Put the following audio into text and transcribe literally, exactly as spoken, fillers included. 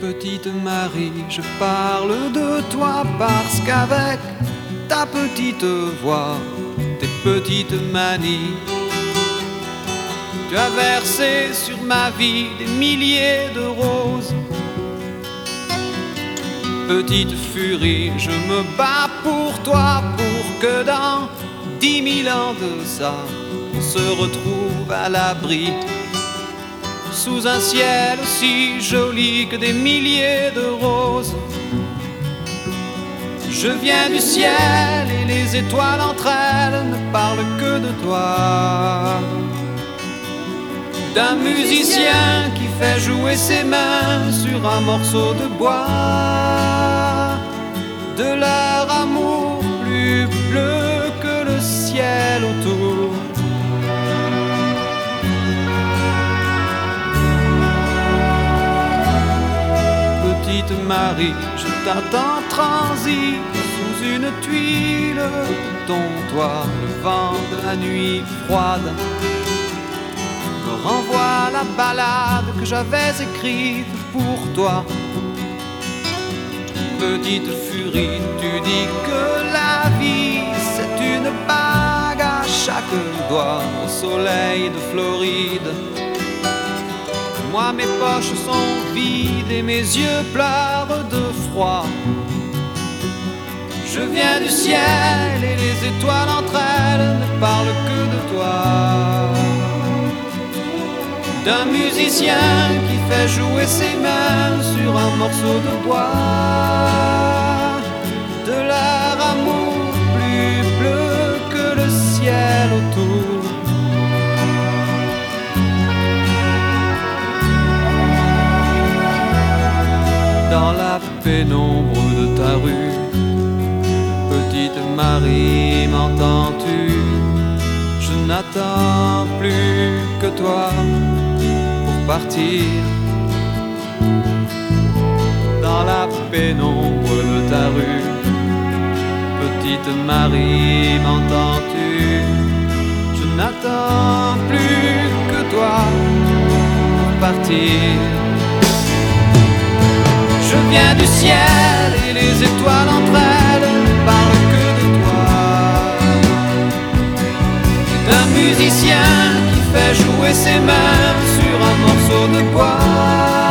Petite Marie, je parle de toi parce qu'avec ta petite voix, tes petites manies, tu as versé sur ma vie des milliers de roses. Petite furie, je me bats pour toi, pour que dans dix mille ans de ça, on se retrouve à l'abri, sous un ciel aussi joli que des milliers de roses. Je viens du ciel et les étoiles entre elles ne parlent que de toi, d'un musicien qui fait jouer ses mains sur un morceau de bois, de leur amour plus bleu que le ciel autour. Petite Marie, je t'attends transi sous une tuile de ton toit. Le vent de la nuit froide me renvoie la ballade que j'avais écrite pour toi. Petite furie, tu dis que la vie c'est une bague à chaque doigt au soleil de Floride. Moi mes poches sont vides et mes yeux pleurent de froid. Je viens du ciel et les étoiles entre elles ne parlent que de toi, d'un musicien qui fait jouer ses mains sur un morceau de bois, de leur amour plus bleu que le ciel autour. Dans la pénombre de ta rue, petite Marie, m'entends-tu? Je n'attends plus que toi pour partir. Dans la pénombre de ta rue, petite Marie, m'entends-tu? Je n'attends plus que toi pour partir. Je viens du ciel et les étoiles entre elles ne parlent que de toi, d'un musicien qui fait jouer ses mains sur un morceau de bois.